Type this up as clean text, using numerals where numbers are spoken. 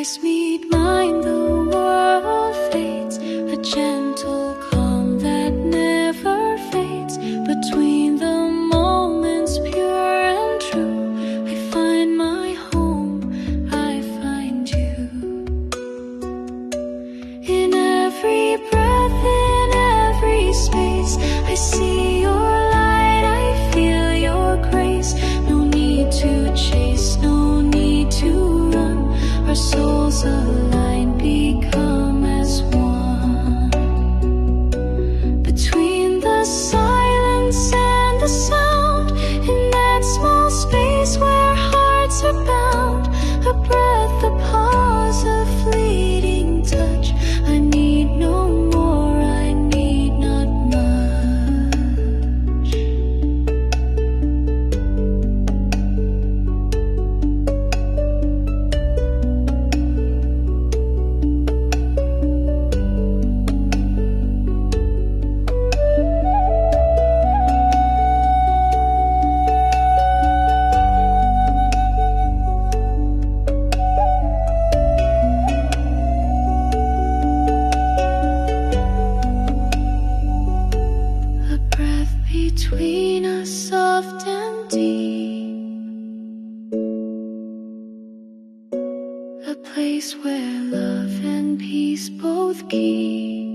eyes meet mine, the world fades, a gentle calm that never fades. Between the moments pure and true, I find my home, I find you. In every breath, in every space, I see your light, I feel your grace. No need to chase, no need to run. Our souls align, become as one. Between the silence and the sound, in that small space where hearts are bound, a breath, a pause, a fleeting touch. I need no more, I need not much. A breath between us, soft and deep. A place where love and peace both keep.